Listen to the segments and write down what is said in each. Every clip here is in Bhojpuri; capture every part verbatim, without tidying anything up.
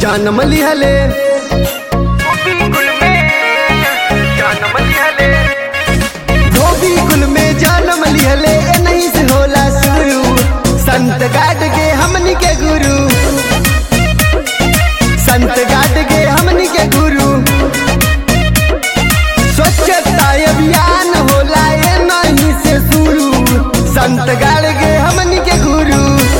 जन्म लिहले धोबी कुल में जन्म लिहले नहीं से होला शुरू संत गाड़ के हमनी के गुरु संत गाड़ के हमनी के गुरु स्वच्छता अभियान होला ए नहीं से शुरू संत गाड़ के हमनी के गुरु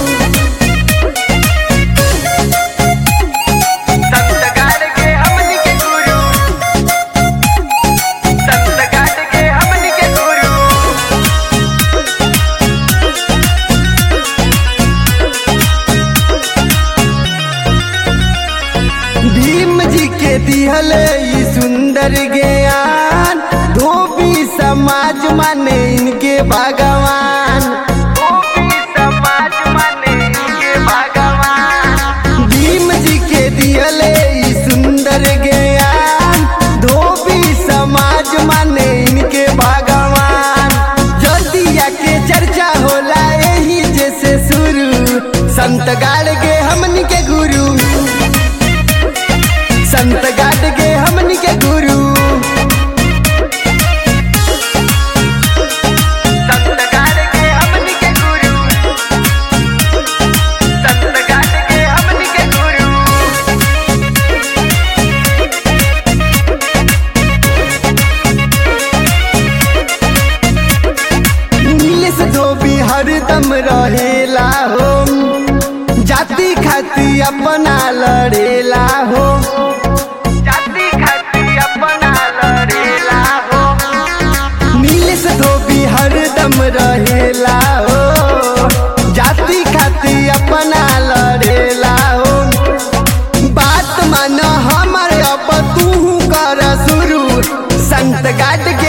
भीम जी के दिहले ई सुंदर ज्ञान धोबी समाज माने इनके भगवान भीम जी के दिहले ई सुंदर ज्ञान धोबी समाज माने इनके भगवान जदिया के चर्चा होला यही जैसे शुरू संत गाड़ के हमनी के गुरु संत गाड़ के हमनी के गुरु संत गाड़ के हमनी के गुरु संत गाड़ के हमनी के गुरु नीलेश धोबी हरदम रहेला हो जाति खाती अपना लड़ेला हो धोबी हरदम रहेला हो जाति खाती अपना लड़ेला हो बात मान हमर अब तू कर शुरू संत गाड़ के